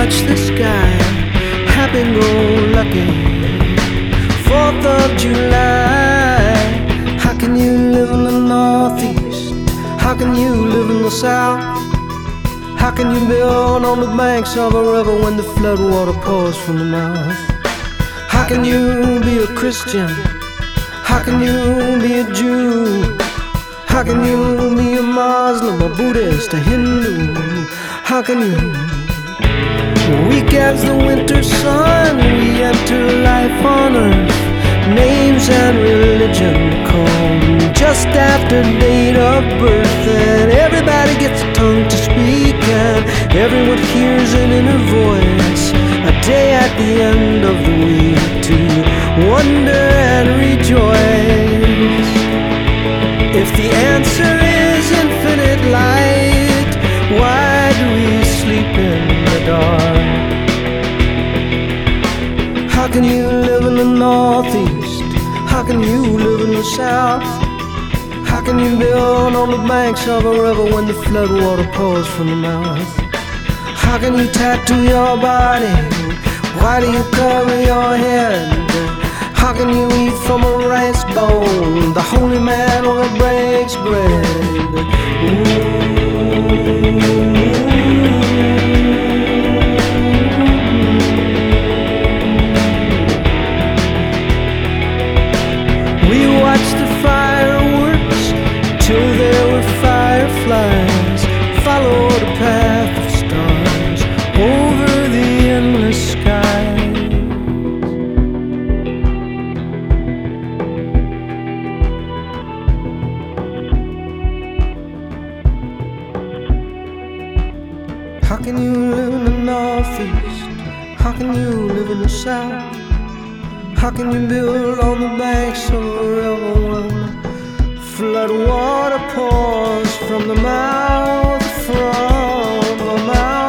watch the sky, happy go lucky, 4th of July. How can you live in the Northeast? How can you live in the South? How can you build on the banks of a river when the floodwater pours from the mouth? How can you be a Christian? How can you be a Jew? How can you be a Muslim, a Buddhist, a Hindu? How can you? Weak as the winter sun, we enter life on earth. Names and religion come just after date of birth, and everybody gets a tongue to speak, and everyone hears an inner voice. A day at the end of the week to wonder and rejoice. If the answer is infinite light, why do we sleep in the dark? How can you live in the Northeast? How can you live in the South? How can you build on the banks of a river when the floodwater pours from the mouth? How can you tattoo your body? Why do you cover your head? How can you eat from a rice bowl, the holy man only breaks bread? We watched the fireworks till there were fireflies, followed a path of stars over the endless sky. How can you live in the Northeast? How can you live in the South? How can you build on the banks of a river when flood water pours from the mouth, from the mouth?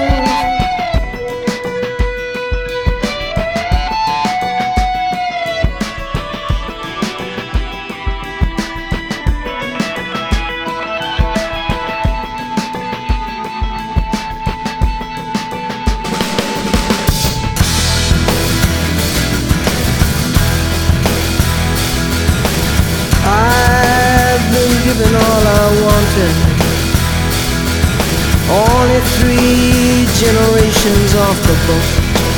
Given all I wanted, only 3 generations off the boat.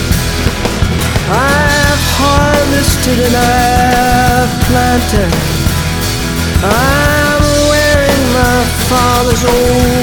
I've harvested and I've planted. I'm wearing my father's old